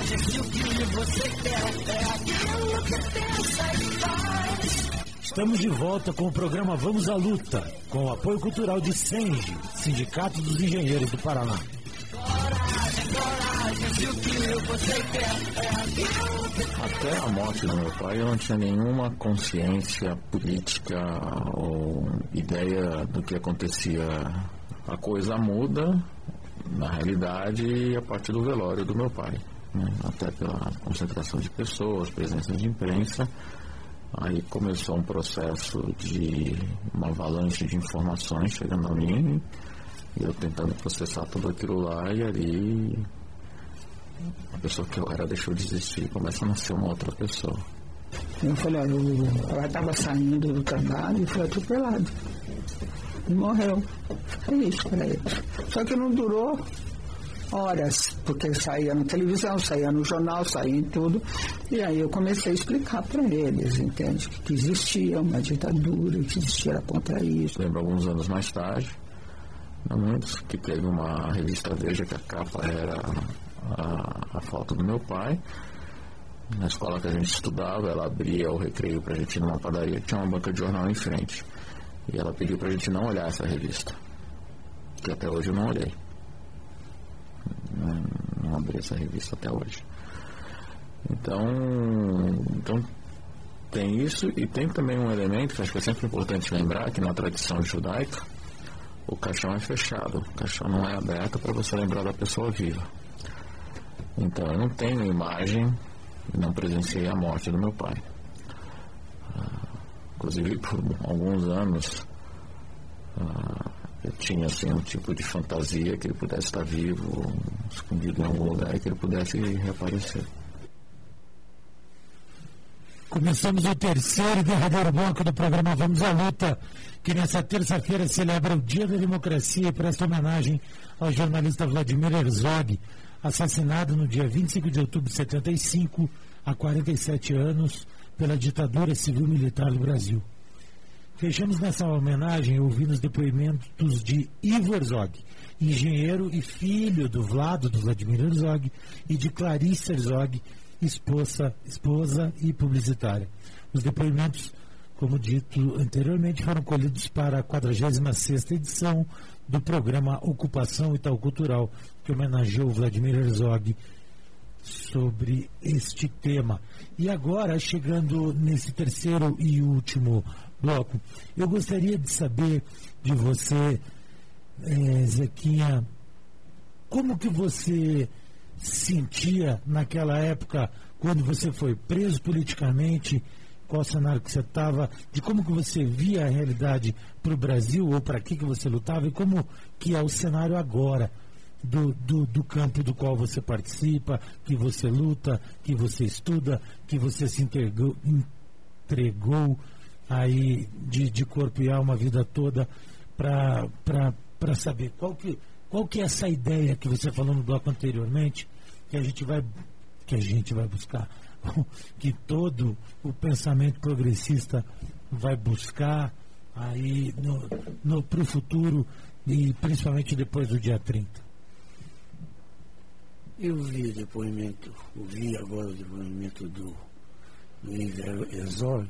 Estamos de volta com o programa Vamos à Luta, com o apoio cultural de SENGE, Sindicato dos Engenheiros do Paraná. Até a morte do meu pai eu não tinha nenhuma consciência política ou ideia do que acontecia. A coisa muda, na realidade, a partir do velório do meu pai, né? Até pela concentração de pessoas, presença de imprensa. Aí começou um processo de uma avalanche de informações chegando a mim, e eu tentando processar tudo aquilo lá, e ali a pessoa que eu era deixou de existir, começa a nascer uma outra pessoa. Eu falei, ela estava saindo do trabalho e foi atropelado. E morreu. É isso para ele. Só que não durou horas, porque saía na televisão, saía no jornal, saía em tudo. E aí eu comecei a explicar para eles, entende? Que existia uma ditadura, que existia contra isso. Lembro alguns anos mais tarde, não muitos, que teve uma revista Veja que a capa era a foto do meu pai. Na escola que a gente estudava, ela abria o recreio pra gente ir numa padaria, tinha uma banca de jornal em frente. E ela pediu pra gente não olhar essa revista, que até hoje eu não olhei. Não abri essa revista até hoje. Então tem isso, e tem também um elemento que acho que é sempre importante lembrar, que na tradição judaica o caixão é fechado, o caixão não é aberto para você lembrar da pessoa viva. Então eu não tenho imagem, não presenciei a morte do meu pai. Inclusive por alguns anos eu tinha assim um tipo de fantasia que ele pudesse estar vivo, escondido em algum lugar, e que ele pudesse reaparecer. Começamos o terceiro e derradeiro bloco do programa Vamos à Luta, que nessa terça-feira celebra o Dia da Democracia e presta homenagem ao jornalista Vladimir Herzog, assassinado no dia 25 de outubro de 75, há 47 anos, pela ditadura civil-militar do Brasil. Fechamos nessa homenagem ouvindo os depoimentos de Ivo Herzog, engenheiro e filho do Vladimir Herzog, e de Clarice Herzog, esposa e publicitária. Os depoimentos, como dito anteriormente, foram colhidos para a 46ª edição do programa Ocupação Itaú Cultural, que homenageou Vladimir Herzog sobre este tema. E agora, chegando nesse terceiro e último bloco, eu gostaria de saber de você, Zequinha, como que você sentia naquela época, quando você foi preso politicamente, qual o cenário que você estava, de como que você via a realidade para o Brasil, ou para que você lutava, e como que é o cenário agora do campo do qual você participa, que você luta, que você estuda, que você se entregou aí de corpo e alma a vida toda, para saber qual que é essa ideia que você falou no bloco anteriormente, que a gente vai buscar, que todo o pensamento progressista vai buscar aí para o futuro, e principalmente depois do dia 30. Eu ouvi agora o depoimento do Ivo Herzog,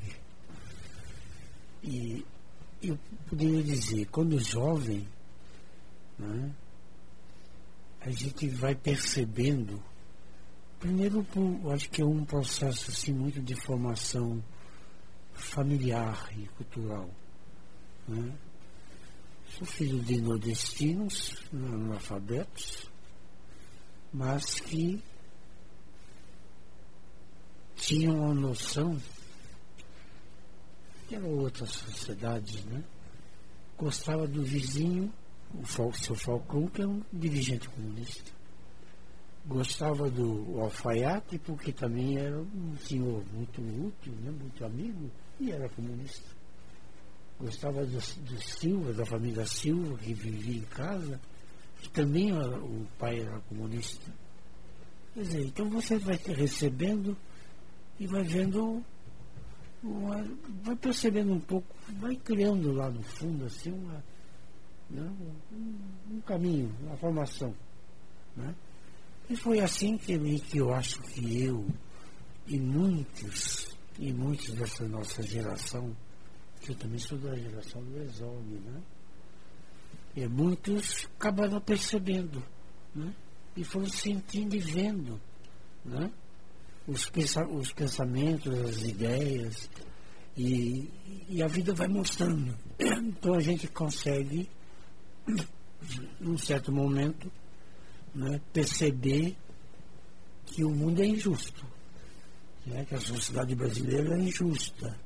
e eu poderia dizer, quando jovem, né, a gente vai percebendo, primeiro, eu acho que é um processo assim, muito de formação familiar e cultural, né? Sou filho de nordestinos, analfabetos, mas que tinham uma noção que eram outras sociedades, né? Gostava do vizinho, o seu Falcão, que é um dirigente comunista. Gostava do alfaiate, porque também era um senhor muito útil, né? Muito amigo, e era comunista. Gostava do Silva, da família Silva, que vivia em casa, que também o pai era comunista. Quer dizer, então você vai recebendo e vai vendo, vai percebendo um pouco, vai criando lá no fundo assim um caminho, uma formação, né? E foi assim que eu acho que eu e muitos dessa nossa geração, que eu também sou da geração do Herzog, né? E muitos acabaram percebendo, né? E foram sentindo e vendo, né? Os pensamentos, as ideias, e a vida vai mostrando. Então a gente consegue, num certo momento, né, perceber que o mundo é injusto, né, que a sociedade brasileira é injusta.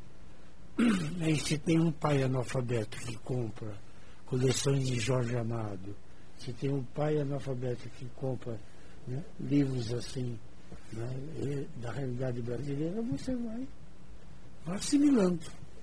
E se tem um pai analfabeto que compra coleções de Jorge Amado, se tem um pai analfabeto que compra, né, livros assim, né, da realidade brasileira, você vai assimilando.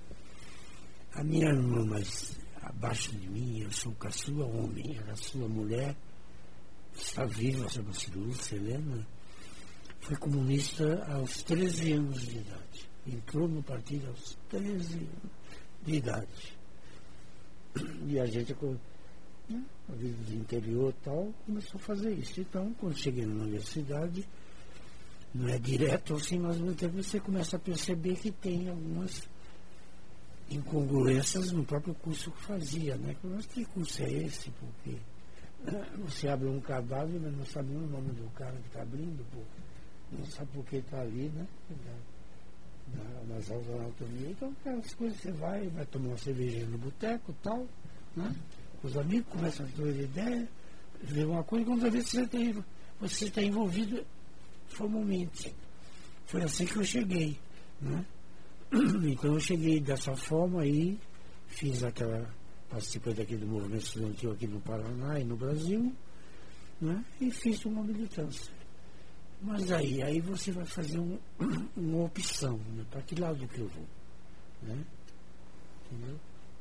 A minha irmã, mais abaixo de mim, eu sou o caçula homem, a caçula mulher, está viva, chama-se Lúcia Helena, foi comunista aos 13 anos de idade. Entrou no partido aos 13 anos de idade. E a gente, né, a vida do interior e tal, começou a fazer isso. Então, quando cheguei na universidade, não é direto assim, mas no tempo você começa a perceber que tem algumas incongruências no próprio curso que fazia, né? Mas que curso é esse? Porque você abre um cadáver, mas não sabe o nome do cara que está abrindo, não sabe por que está ali, né? Nas aulas de anatomia. Então, aquelas coisas você vai tomar uma cervejinha no boteco e tal, né? Os amigos começam a ter ideia, ver uma coisa, quando às vezes você está envolvido formalmente. Foi assim que eu cheguei, né? Então eu cheguei dessa forma aí, participei daqui do movimento estudantil aqui no Paraná e no Brasil, né? E fiz uma militância. Mas aí você vai fazer uma opção, né? Para que lado que eu vou, né? Entendeu?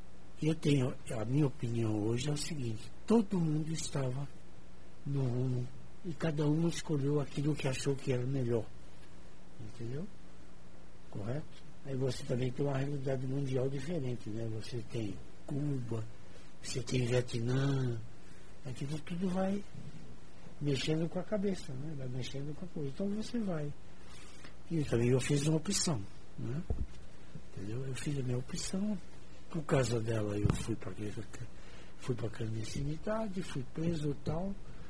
A minha opinião hoje é o seguinte: todo mundo estava no rumo e cada um escolheu aquilo que achou que era melhor, entendeu? Correto? Aí você também tem uma realidade mundial diferente, né? Você tem Cuba, você tem Vietnã, aquilo tudo vai mexendo com a cabeça, né? Vai mexendo com a coisa. Então você vai. E também eu fiz uma opção, né? Entendeu? Eu fiz a minha opção. Por causa dela eu fui para a clandestinidade, fui preso e tal.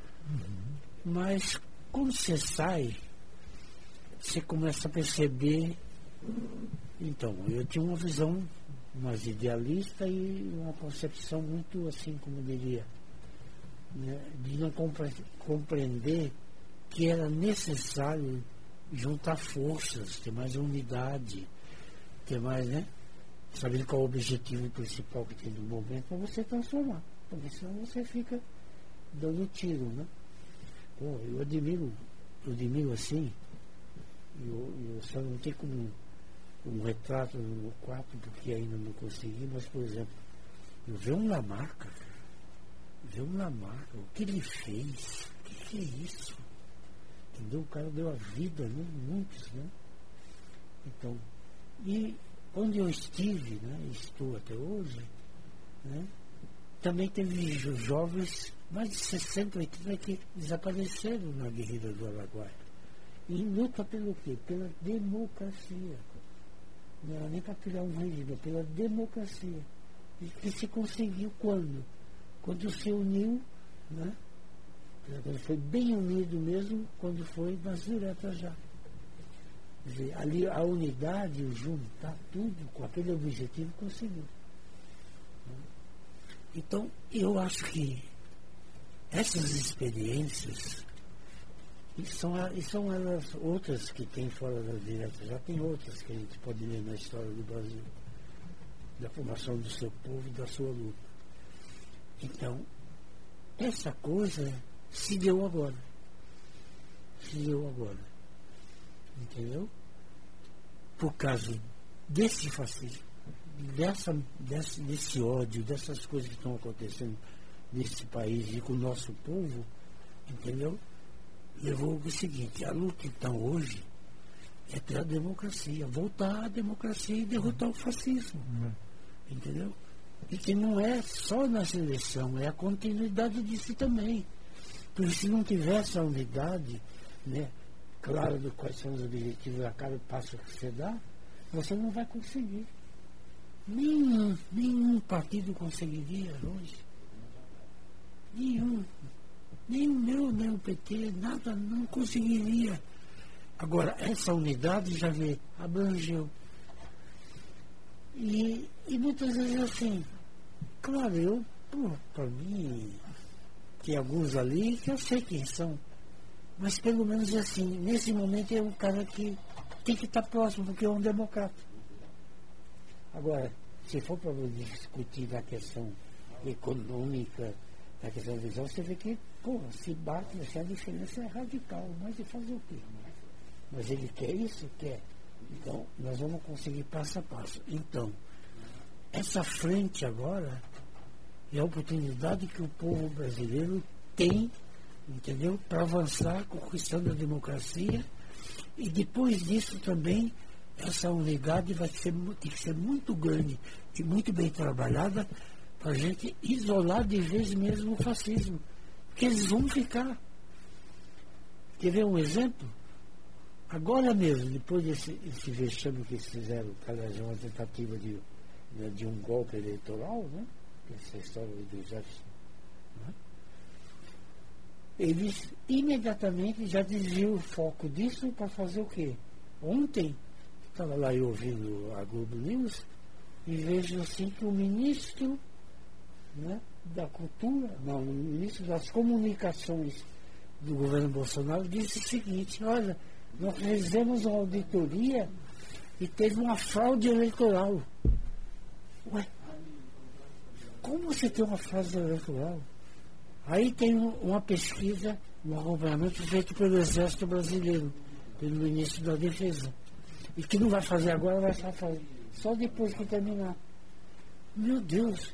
Mas quando você sai, você começa a perceber. Então, eu tinha uma visão mais idealista e uma concepção muito, assim, como eu diria, né, de não compreender que era necessário juntar forças, ter mais unidade, ter mais, né? Sabendo qual é o objetivo principal que tem no momento para você transformar. Porque senão você fica dando tiro, né? Pô, eu admiro assim, eu só não tenho como um retrato no quarto, porque ainda não consegui, mas, por exemplo, eu ver um Lamarca, o que ele fez, o que é isso? Entendeu? O cara deu a vida, né? Muitos, né? Então, e onde eu estive, né? Estou até hoje, né? Também teve jovens, mais de 60, 80 que desapareceram na guerrilha do Araguaia. E luta pelo quê? Pela democracia. Não era nem para criar um regime, pela democracia. E que se conseguiu quando? Quando se uniu, né? Quando foi bem unido mesmo, quando foi nas diretas já. Quer dizer, ali a unidade, o juntar tudo com aquele objetivo conseguiu. Então, eu acho que essas experiências, e são elas outras que tem fora da direta, já tem outras que a gente pode ler na história do Brasil, da formação do seu povo e da sua luta. Então, essa coisa se deu agora. Entendeu? Por causa desse fascismo, desse ódio, dessas coisas que estão acontecendo nesse país e com o nosso povo, entendeu? Levou o seguinte: a luta então hoje é pela democracia, voltar à democracia e derrotar o fascismo, entendeu? E que não é só nessa eleição, é a continuidade disso também. Porque se não tiver essa unidade, né, claro de quais são os objetivos a cada passo que você dá, você não vai conseguir. Nenhum partido conseguiria hoje. Nenhum. Nem o meu, nem o PT, nada, não conseguiria. Agora, essa unidade já abrangeu. E muitas vezes assim, claro, para mim, tem alguns ali que eu sei quem são, mas pelo menos assim, nesse momento é um cara que tem que estar próximo, porque é um democrata. Agora, se for para discutir da questão econômica, da questão visual, você vê que, se bate, a diferença é radical, mas ele faz o quê? Mas ele quer isso? Quer. Então, nós vamos conseguir passo a passo. Então, essa frente agora é a oportunidade que o povo brasileiro tem, entendeu? Para avançar, conquistando a democracia. E depois disso também, essa unidade tem que ser muito grande e muito bem trabalhada para a gente isolar de vez mesmo o fascismo. Porque eles vão ficar. Quer ver um exemplo? Agora mesmo, depois desse vexame que eles fizeram, aliás, uma tentativa de um golpe eleitoral, né? Essa história do Jefferson, né? Eles imediatamente já desviam o foco disso para fazer o quê? Ontem, estava lá eu ouvindo a Globo News e vejo assim que o ministro, né, da Cultura, não, o ministro das Comunicações do governo Bolsonaro disse o seguinte: olha, nós fizemos uma auditoria e teve uma fraude eleitoral. Ué, como você tem uma fraude eleitoral? Aí tem uma pesquisa, um acompanhamento feito pelo Exército Brasileiro, pelo Ministro da Defesa. E que não vai fazer agora, vai fazer só depois que terminar. Meu Deus,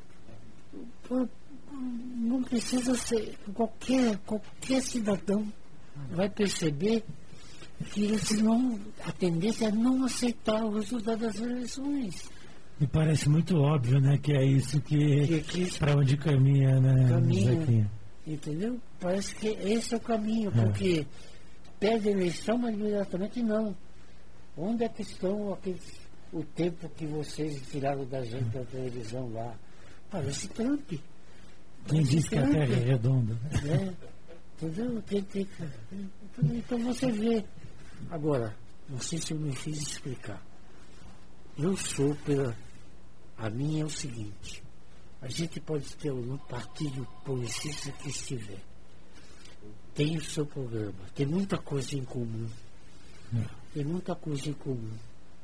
não precisa ser. Qualquer cidadão vai perceber que a tendência é não aceitar o resultado das eleições. Me parece muito óbvio, né, que é isso que para onde caminha, né? Caminha, entendeu? Parece que esse é o caminho, porque perde a eleição, mas imediatamente não. Onde é que estão o tempo que vocês tiraram da gente da televisão lá? Parece Trump. Quem disse que a Terra é redonda? Entendeu? Então você vê. Agora, não sei se eu me fiz explicar. Eu sou a minha é o seguinte: a gente pode ter um partido progressista que estiver. Tem o seu programa, tem muita coisa em comum. Tem muita coisa em comum.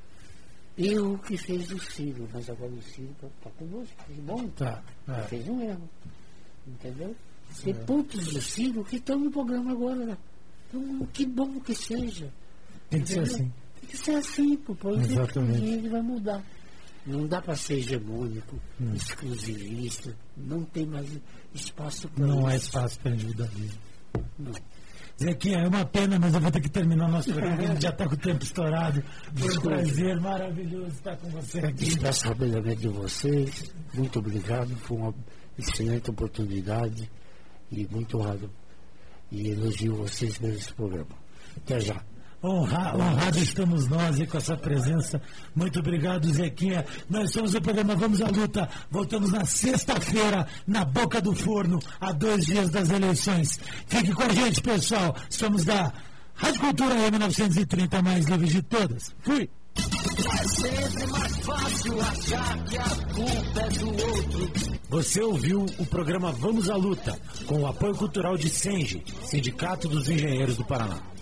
Erro que fez o Ciro, mas agora o Ciro está conosco, que bom. Fez um erro. Entendeu? Tem pontos do Ciro que estão no programa agora. Então, que bom que seja. Tem que ser assim. Tem que ser assim, ele vai mudar. Não dá para ser hegemônico, exclusivista. Não tem mais espaço para isso. Não há espaço para individualismo. Não. Zequinha, é uma pena, mas eu vou ter que terminar o nosso programa. A gente já está com o tempo estourado. Foi um prazer maravilhoso estar com você aqui. Despeço rapidamente de vocês. Muito obrigado. Foi uma excelente oportunidade e muito honrado. E elogio vocês nesse programa. Até já. Honrado estamos nós aí com essa presença. Muito obrigado, Zequinha. Nós somos o programa Vamos à Luta. Voltamos na sexta-feira, na boca do forno, a 2 dias das eleições. Fique com a gente, pessoal. Somos da Rádio Cultura M930, mais livre de todas. Fui! É sempre mais fácil achar que a culpa é do outro. Você ouviu o programa Vamos à Luta, com o apoio cultural de Senge, Sindicato dos Engenheiros do Paraná.